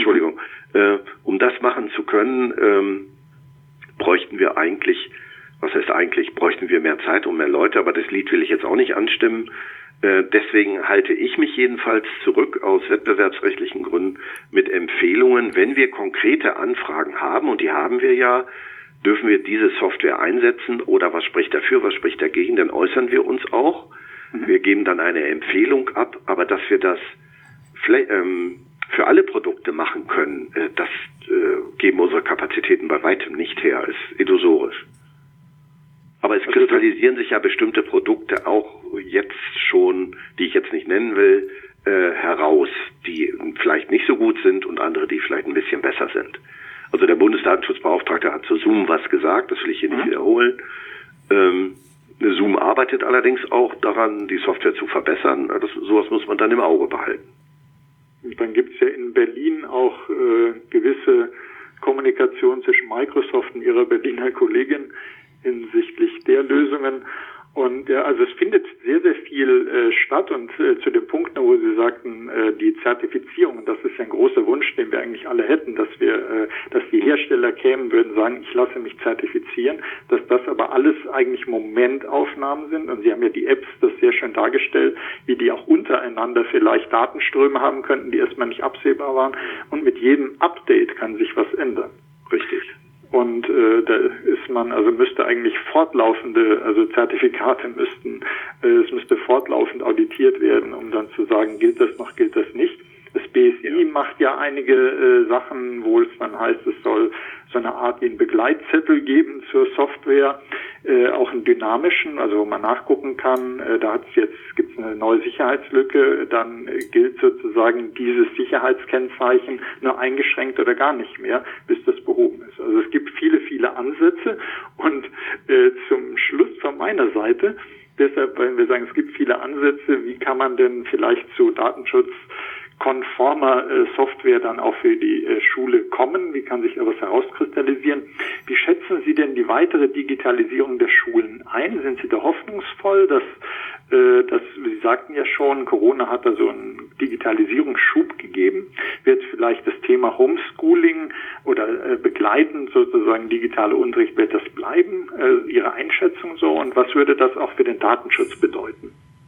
um das machen zu können, bräuchten wir bräuchten wir mehr Zeit und mehr Leute, aber das Lied will ich jetzt auch nicht anstimmen. Deswegen halte ich mich jedenfalls zurück aus wettbewerbsrechtlichen Gründen mit Empfehlungen, wenn wir konkrete Anfragen haben, und die haben wir ja, dürfen wir diese Software einsetzen oder was spricht dafür, was spricht dagegen, dann äußern wir uns auch. Wir geben dann eine Empfehlung ab, aber dass wir das für alle Produkte machen können, das geben unsere Kapazitäten bei weitem nicht her, ist illusorisch. Aber es kristallisieren sich ja bestimmte Produkte auch jetzt schon, die ich jetzt nicht nennen will, heraus, die vielleicht nicht so gut sind und andere, die vielleicht ein bisschen besser sind. Also der Bundesdatenschutzbeauftragte hat zu Zoom was gesagt, das will ich hier nicht wiederholen. Zoom arbeitet allerdings auch daran, die Software zu verbessern. Sowas muss man dann im Auge behalten. Und dann gibt es ja in Berlin auch gewisse Kommunikation zwischen Microsoft und ihrer Berliner Kollegin hinsichtlich der Lösungen. Und ja, also es findet sehr, sehr viel statt und zu dem Punkt, wo Sie sagten, die Zertifizierung, das ist ja ein großer Wunsch, den wir eigentlich alle hätten, dass die Hersteller kämen, würden sagen, ich lasse mich zertifizieren, dass das aber alles eigentlich Momentaufnahmen sind, und Sie haben ja die Apps das sehr schön dargestellt, wie die auch untereinander vielleicht Datenströme haben könnten, die erstmal nicht absehbar waren, und mit jedem Update kann sich was ändern. Richtig. Und da müsste eigentlich fortlaufende, also Zertifikate es müsste fortlaufend auditiert werden, um dann zu sagen, gilt das noch, gilt das nicht. Das BSI macht ja einige Sachen, wo es dann heißt, es soll so eine Art wie einen Begleitzettel geben zur Software, auch einen dynamischen, also wo man nachgucken kann, gibt es eine neue Sicherheitslücke, dann gilt sozusagen dieses Sicherheitskennzeichen nur eingeschränkt oder gar nicht mehr, bis das behoben ist. Also es gibt viele, viele Ansätze, und zum Schluss von meiner Seite deshalb, weil wir sagen, es gibt viele Ansätze, wie kann man denn vielleicht zu datenschutzkonformer Software dann auch für die Schule kommen? Wie kann sich da was herauskristallisieren? Wie schätzen Sie denn die weitere Digitalisierung der Schulen ein? Sind Sie da hoffnungsvoll, dass Sie sagten ja schon, Corona hat da so einen Digitalisierungsschub gegeben. Wird vielleicht das Thema Homeschooling oder begleitend sozusagen digitaler Unterricht, wird das bleiben? Ihre Einschätzung so, und was würde das auch für den Datenschutz bedeuten?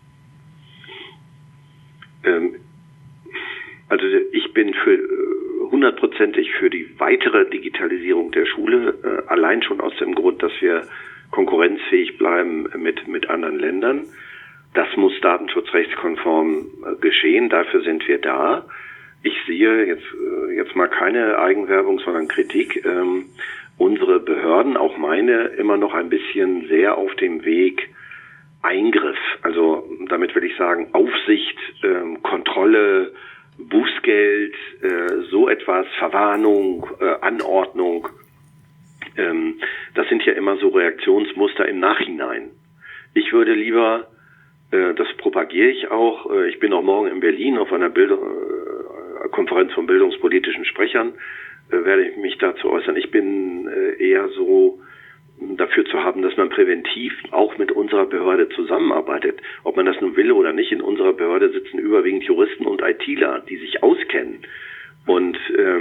Also ich bin hundertprozentig für die weitere Digitalisierung der Schule, allein schon aus dem Grund, dass wir konkurrenzfähig bleiben mit anderen Ländern. Das muss datenschutzrechtskonform geschehen, dafür sind wir da. Ich sehe jetzt mal keine Eigenwerbung, sondern Kritik. Unsere Behörden, auch meine, immer noch ein bisschen sehr auf dem Weg Eingriff. Also damit will ich sagen, Aufsicht, Kontrolle, Bußgeld, so etwas, Verwarnung, Anordnung. Das sind ja immer so Reaktionsmuster im Nachhinein. Ich würde lieber, das propagiere ich auch, ich bin auch morgen in Berlin auf einer Konferenz von bildungspolitischen Sprechern, werde ich mich dazu äußern. Ich bin eher so dafür zu haben, dass man präventiv auch mit unserer Behörde zusammenarbeitet. Ob man das nun will oder nicht, in unserer Behörde sitzen überwiegend Juristen und ITler, die sich auskennen. Und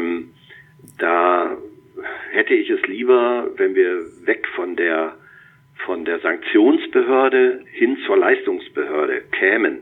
da hätte ich es lieber, wenn wir weg von der Sanktionsbehörde hin zur Leistungsbehörde kämen.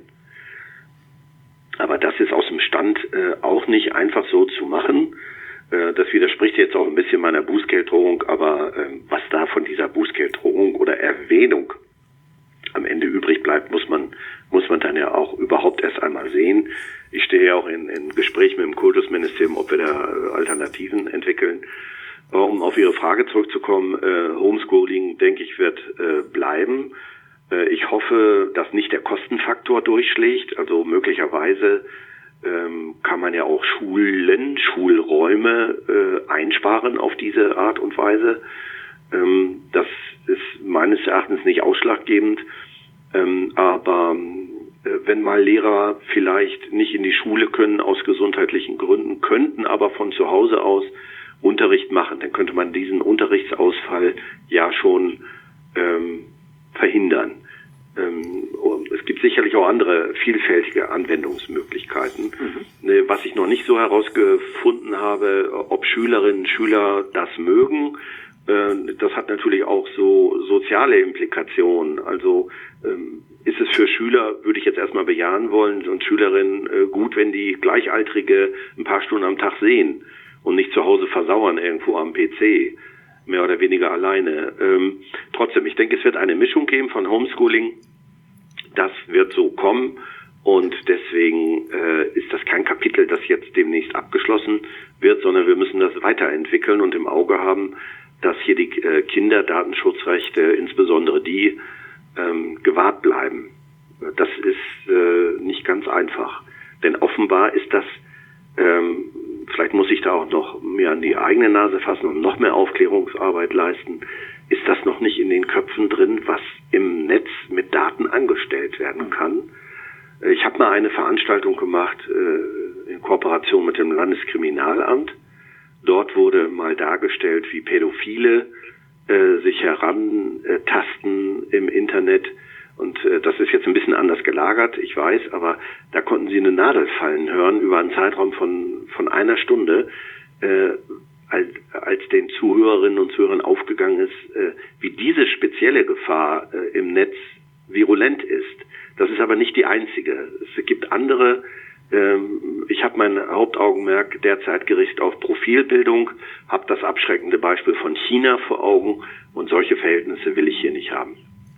Aber das ist aus dem Stand auch nicht einfach so zu machen. Das widerspricht jetzt auch ein bisschen meiner Bußgelddrohung, aber was da von dieser Bußgelddrohung oder Erwähnung am Ende übrig bleibt, muss man dann ja auch überhaupt erst einmal sehen. Ich stehe ja auch in Gespräch mit dem Kultusministerium, ob wir da Alternativen entwickeln. Um auf Ihre Frage zurückzukommen, Homeschooling, denke ich, wird bleiben. Ich hoffe, dass nicht der Kostenfaktor durchschlägt. Also möglicherweise kann man ja auch Schulräume einsparen auf diese Art und Weise. Das ist meines Erachtens nicht ausschlaggebend. Aber wenn mal Lehrer vielleicht nicht in die Schule können aus gesundheitlichen Gründen, könnten aber von zu Hause aus Unterricht machen, dann könnte man diesen Unterrichtsausfall ja schon verhindern. Es gibt sicherlich auch andere vielfältige Anwendungsmöglichkeiten. Was ich noch nicht so herausgefunden habe, ob Schülerinnen und Schüler das mögen, das hat natürlich auch so soziale Implikationen. Also ist es für Schüler, würde ich jetzt erstmal bejahen wollen, und Schülerinnen gut, wenn die Gleichaltrige ein paar Stunden am Tag sehen und nicht zu Hause versauern irgendwo am PC, mehr oder weniger alleine. Trotzdem, ich denke, es wird eine Mischung geben von Homeschooling. Das wird so kommen, und deswegen ist das kein Kapitel, das jetzt demnächst abgeschlossen wird, sondern wir müssen das weiterentwickeln und im Auge haben, dass hier die Kinderdatenschutzrechte, insbesondere die, gewahrt bleiben. Das ist nicht ganz einfach, denn offenbar ist das, vielleicht muss ich da auch noch mehr an die eigene Nase fassen und noch mehr Aufklärungsarbeit leisten, ist das noch nicht in den Köpfen drin, was im Netz mit Daten angestellt werden kann. Ich habe mal eine Veranstaltung gemacht in Kooperation mit dem Landeskriminalamt. Dort wurde mal dargestellt, wie Pädophile sich herantasten im Internet. Und das ist jetzt ein bisschen anders gelagert, ich weiß, aber da konnten Sie eine Nadel fallen hören über einen Zeitraum von einer Stunde, als den Zuhörerinnen und Zuhörern aufgegangen ist, wie diese spezielle Gefahr im Netz virulent ist. Das ist aber nicht die einzige. Es gibt andere. Ich habe mein Hauptaugenmerk derzeit gerichtet auf Profilbildung, habe das abschreckende Beispiel von China vor Augen, und solche Verhältnisse will ich hier nicht haben.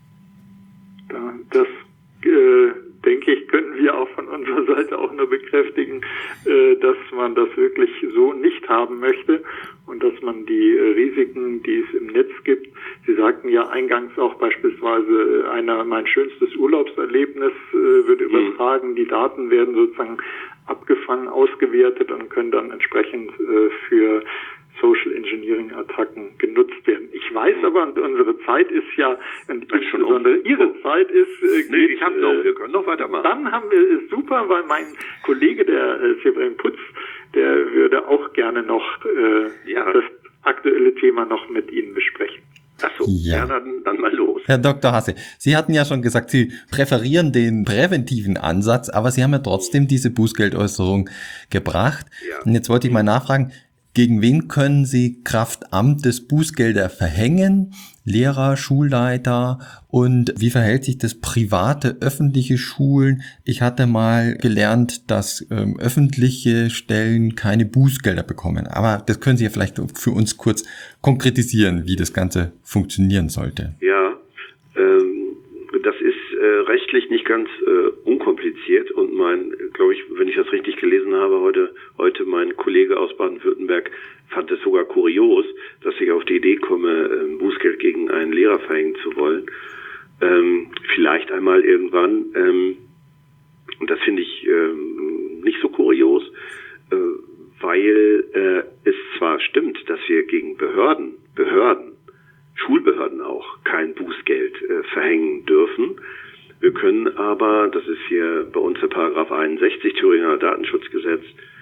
Das denke ich, könnten wir auch von unserer Seite auch nur bekräftigen, dass man das wirklich so nicht haben möchte und dass man die Risiken, die es im Netz gibt, Sie sagten ja eingangs auch beispielsweise, mein schönstes Urlaubserlebnis wird übertragen, die Daten werden sozusagen abgefangen, ausgewertet und können dann entsprechend für Social Engineering Attacken genutzt werden. Ich weiß aber, und unsere Zeit ist ja, und insbesondere Ihre Zeit ist, ich habe noch, wir können noch weitermachen. Dann haben wir es super, weil mein Kollege, der Severin Putz, der würde auch gerne noch das aktuelle Thema noch mit Ihnen besprechen. Achso, dann mal los. Herr Dr. Hasse, Sie hatten ja schon gesagt, Sie präferieren den präventiven Ansatz, aber Sie haben ja trotzdem diese Bußgeldäußerung gebracht. Ja. Und jetzt wollte ich mal nachfragen, gegen wen können Sie Kraft Amtes Bußgelder verhängen? Lehrer, Schulleiter, und wie verhält sich das private, öffentliche Schulen? Ich hatte mal gelernt, dass öffentliche Stellen keine Bußgelder bekommen. Aber das können Sie ja vielleicht für uns kurz konkretisieren, wie das Ganze funktionieren sollte. Ja, das ist rechtlich nicht ganz unkompliziert und glaube ich, wenn ich das richtig gelesen habe, heute mein Kollege aus Baden-Württemberg fand es sogar kurios, dass ich auf die Idee komme, Bußgeld gegen einen Lehrer verhängen zu wollen. Vielleicht einmal irgendwann. Und das finde ich nicht so kurios, weil es zwar stimmt, dass wir gegen Behörden, Schulbehörden auch, kein Bußgeld verhängen dürfen. Wir können aber, das ist hier bei uns der Paragraph 61 Thüringer Datenschutzgesetz,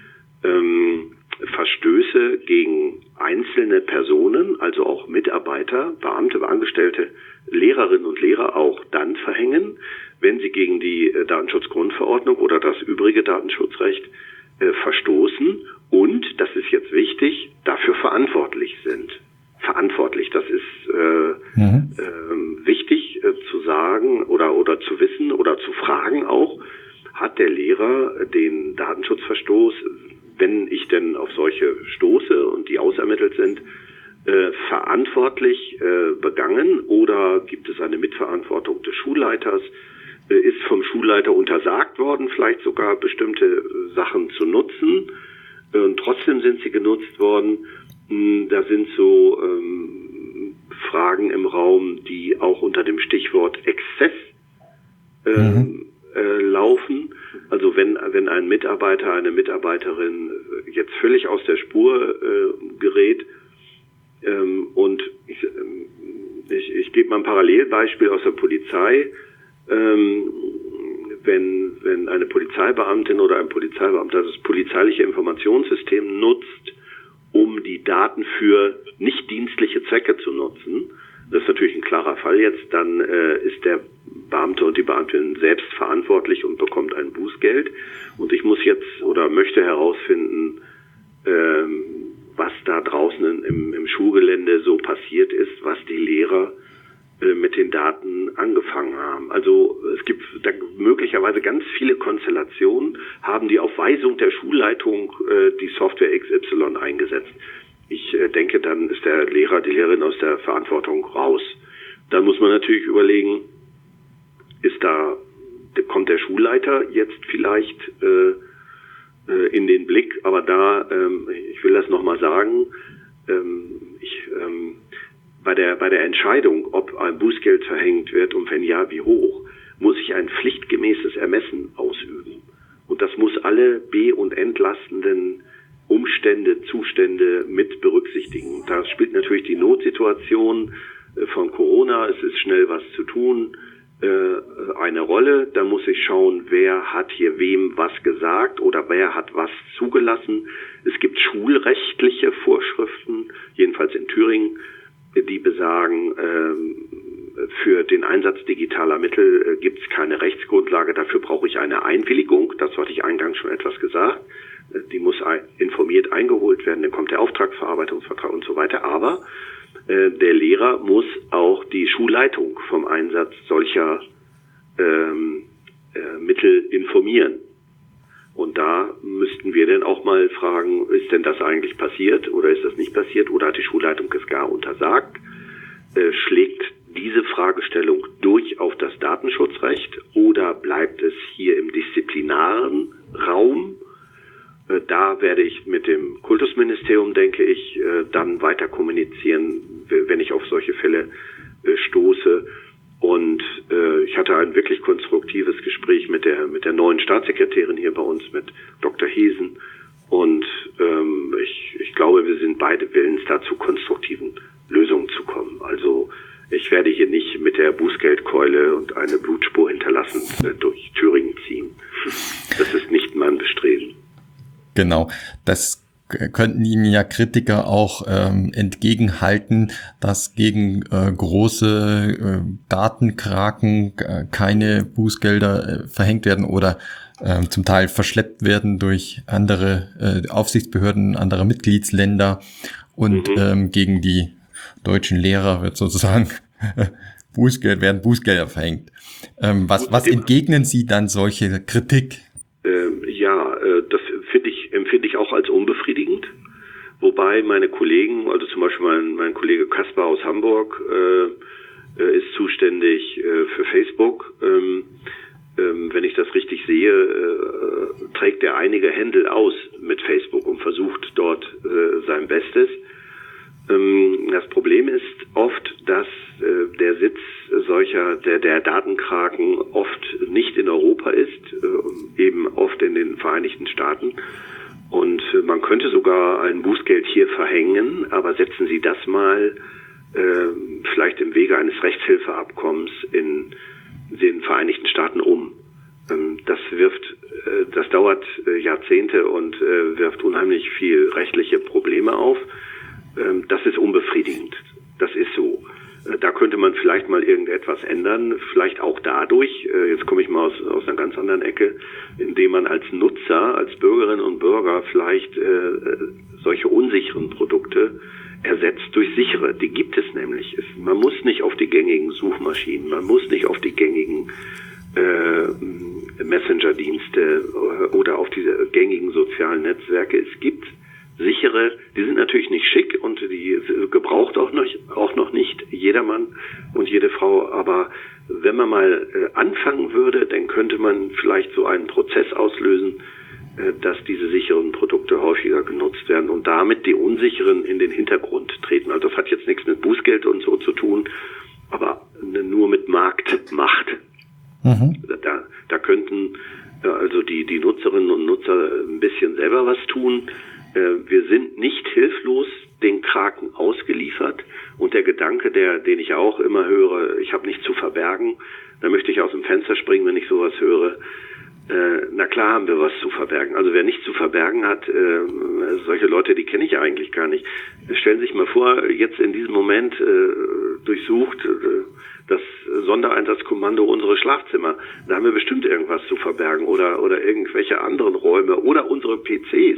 Verstöße gegen einzelne Personen, also auch Mitarbeiter, Beamte, Angestellte, Lehrerinnen und Lehrer auch dann verhängen, wenn sie gegen die Datenschutzgrundverordnung oder das übrige Datenschutzrecht verstoßen und, das ist jetzt wichtig, dafür verantwortlich sind. Verantwortlich, das ist wichtig zu sagen oder zu wissen oder zu fragen auch, hat der Lehrer den Datenschutzverstoß, wenn ich denn auf solche stoße und die ausermittelt sind, verantwortlich begangen oder gibt es eine Mitverantwortung des Schulleiters? Ist vom Schulleiter untersagt worden, vielleicht sogar bestimmte Sachen zu nutzen und trotzdem sind sie genutzt worden? Da sind so Fragen im Raum, die auch unter dem Stichwort Exzess laufen. Also wenn ein Mitarbeiter, eine Mitarbeiterin jetzt völlig aus der Spur gerät und ich gebe mal ein Parallelbeispiel aus der Polizei, wenn eine Polizeibeamtin oder ein Polizeibeamter das polizeiliche Informationssystem nutzt, um die Daten für nicht dienstliche Zwecke zu nutzen, das ist natürlich ein klarer Fall jetzt, dann ist der Beamte und die Beamtin selbst verantwortlich und bekommt ein Bußgeld. Und ich muss jetzt oder möchte herausfinden, was da draußen im Schulgelände so passiert ist, was die Lehrer mit den Daten angefangen haben. Also es gibt da möglicherweise ganz viele Konstellationen, haben die auf Weisung der Schulleitung die Software XY eingesetzt. Ich denke, dann ist der Lehrer, die Lehrerin aus der Verantwortung raus. Dann muss man natürlich überlegen, kommt der Schulleiter jetzt vielleicht in den Blick, aber ich will das nochmal sagen, bei der Entscheidung, ob ein Bußgeld verhängt wird und wenn ja, wie hoch, muss ich ein pflichtgemäßes Ermessen ausüben. Und das muss alle be- und entlastenden Umstände, Zustände mit berücksichtigen. Da spielt natürlich die Notsituation von Corona, es ist schnell was zu tun, eine Rolle. Da muss ich schauen, wer hat hier wem was gesagt oder wer hat was zugelassen. Es gibt schulrechtliche Vorschriften, jedenfalls in Thüringen, die besagen, für den Einsatz digitaler Mittel gibt es keine Rechtsgrundlage, dafür brauche ich eine Einwilligung, das hatte ich eingangs schon etwas gesagt, die muss informiert eingeholt werden, dann kommt der Auftragsverarbeitungsvertrag und so weiter, aber der Lehrer muss auch die Schulleitung vom Einsatz solcher Mittel informieren. Und da müssten wir dann auch mal fragen, ist denn das eigentlich passiert oder ist das nicht passiert oder hat die Schulleitung es gar untersagt? Schlägt diese Fragestellung durch auf das Datenschutzrecht oder bleibt es hier im disziplinaren Raum? Da werde ich mit dem Kultusministerium, denke ich, dann weiter kommunizieren, wenn ich auf solche Fälle stoße. Und ich hatte ein wirklich konstruktives Gespräch mit der neuen Staatssekretärin hier bei uns, mit Dr. Hesen. Und ich glaube, wir sind beide willens, da zu konstruktiven Lösungen zu kommen. Also ich werde hier nicht mit der Bußgeldkeule und eine Blutspur hinterlassen durch Thüringen ziehen. Das ist nicht mein Bestreben. Genau, das könnten Ihnen ja Kritiker auch entgegenhalten, dass gegen große Datenkraken keine Bußgelder verhängt werden oder zum Teil verschleppt werden durch andere Aufsichtsbehörden anderer Mitgliedsländer und gegen die deutschen Lehrer wird sozusagen werden Bußgelder verhängt. Was entgegnen Sie dann solche Kritik? Das empfinde ich auch als unbefriedigend. Wobei meine Kollegen, also zum Beispiel mein Kollege Kaspar aus Hamburg, ist zuständig für Facebook. Wenn ich das richtig sehe, trägt er einige Händel aus mit Facebook und versucht dort sein Bestes. Das Problem ist oft, dass der Sitz der Datenkraken oft nicht in Europa ist, eben oft in den Vereinigten Staaten. Und man könnte sogar ein Bußgeld hier verhängen, aber setzen Sie das mal vielleicht im Wege eines Rechtshilfeabkommens in den Vereinigten Staaten um. Das dauert Jahrzehnte und wirft unheimlich viel rechtliche Probleme auf. Das ist unbefriedigend. Das ist so. Da könnte man vielleicht mal irgendetwas ändern, vielleicht auch dadurch, jetzt komme ich mal aus einer ganz anderen Ecke, indem man als Nutzer, als Bürgerinnen und Bürger vielleicht solche unsicheren Produkte ersetzt durch sichere. Die gibt es nämlich. Man muss nicht auf die gängigen Suchmaschinen, man muss nicht auf die gängigen Messenger-Dienste oder auf diese gängigen sozialen Netzwerke. Es gibt sichere, die sind natürlich nicht schick und die gebraucht auch noch nicht jedermann und jede Frau, aber wenn man mal anfangen würde, dann könnte man vielleicht so einen Prozess auslösen, dass diese sicheren Produkte häufiger genutzt werden und damit die unsicheren in den Hintergrund treten. Also das hat jetzt nichts mit Bußgeld und so zu tun, aber nur mit Marktmacht. Da könnten also die Nutzerinnen und Nutzer ein bisschen selber was tun. Wir sind nicht hilflos den Kraken ausgeliefert und der Gedanke, den ich auch immer höre, ich habe nichts zu verbergen, da möchte ich aus dem Fenster springen, wenn ich sowas höre. Na klar haben wir was zu verbergen. Also wer nichts zu verbergen hat, solche Leute, die kenne ich eigentlich gar nicht. Stellen Sie sich mal vor, jetzt in diesem Moment durchsucht das Sondereinsatzkommando unsere Schlafzimmer. Da haben wir bestimmt irgendwas zu verbergen oder irgendwelche anderen Räume oder unsere PCs.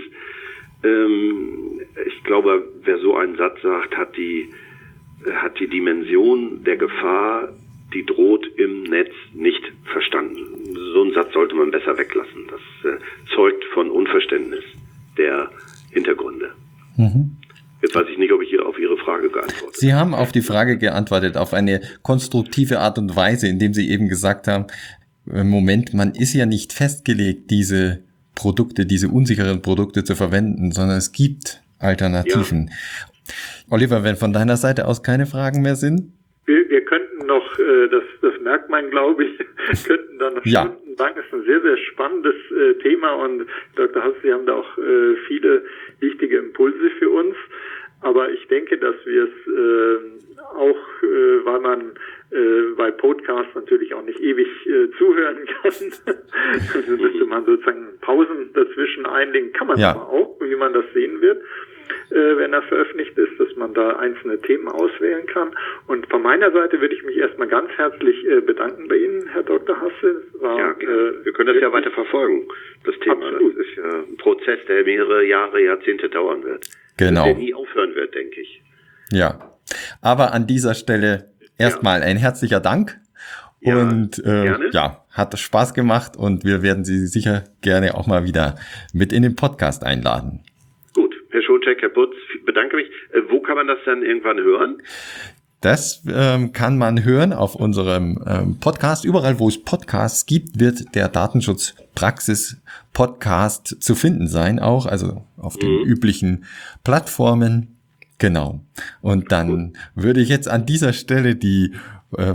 Ich glaube, wer so einen Satz sagt, hat die Dimension der Gefahr, die droht im Netz, nicht verstanden. So einen Satz sollte man besser weglassen. Das zeugt von Unverständnis der Hintergründe. Jetzt weiß ich nicht, ob ich hier auf Ihre Frage geantwortet habe. Sie haben auf die Frage geantwortet, auf eine konstruktive Art und Weise, indem Sie eben gesagt haben, Moment, man ist ja nicht festgelegt, diese unsicheren Produkte zu verwenden, sondern es gibt Alternativen. Ja. Oliver, wenn von deiner Seite aus keine Fragen mehr sind? Wir könnten noch, das merkt man, glaube ich, könnten dann noch stundenlang. Das ist ein sehr, sehr spannendes Thema und Dr. Hass, Sie haben da auch viele wichtige Impulse für uns. Aber ich denke, dass wir es auch, weil man bei Podcasts natürlich auch nicht ewig zuhören kann, also müsste man sozusagen Pausen dazwischen einlegen, kann man aber auch, wie man das sehen wird, wenn er veröffentlicht ist, dass man da einzelne Themen auswählen kann. Und von meiner Seite würde ich mich erstmal ganz herzlich bedanken bei Ihnen, Herr Dr. Hasse. Wir können das ja weiter verfolgen, das Thema. Absolut. Das ist ja ein Prozess, der mehrere Jahre, Jahrzehnte dauern wird. Genau. Der nie aufhören wird, denke ich. Ja, aber an dieser Stelle erstmal ein herzlicher Dank. Ja, und hat Spaß gemacht und wir werden Sie sicher gerne auch mal wieder mit in den Podcast einladen. Gut, Herr Schoncheck, Herr Putz, bedanke mich. Wo kann man das dann irgendwann hören? Das kann man hören auf unserem Podcast. Überall, wo es Podcasts gibt, wird der Datenschutzpraxis-Podcast zu finden sein, auch also auf den üblichen Plattformen. Genau. Und dann würde ich jetzt an dieser Stelle die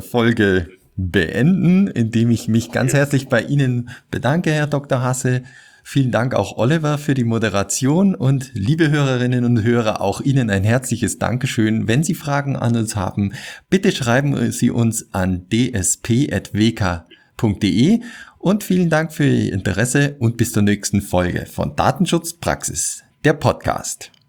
Folge beenden, indem ich mich ganz herzlich bei Ihnen bedanke, Herr Dr. Hasse. Vielen Dank auch Oliver für die Moderation und liebe Hörerinnen und Hörer, auch Ihnen ein herzliches Dankeschön. Wenn Sie Fragen an uns haben, bitte schreiben Sie uns an dsp@wk.de und vielen Dank für Ihr Interesse und bis zur nächsten Folge von Datenschutz Praxis, der Podcast.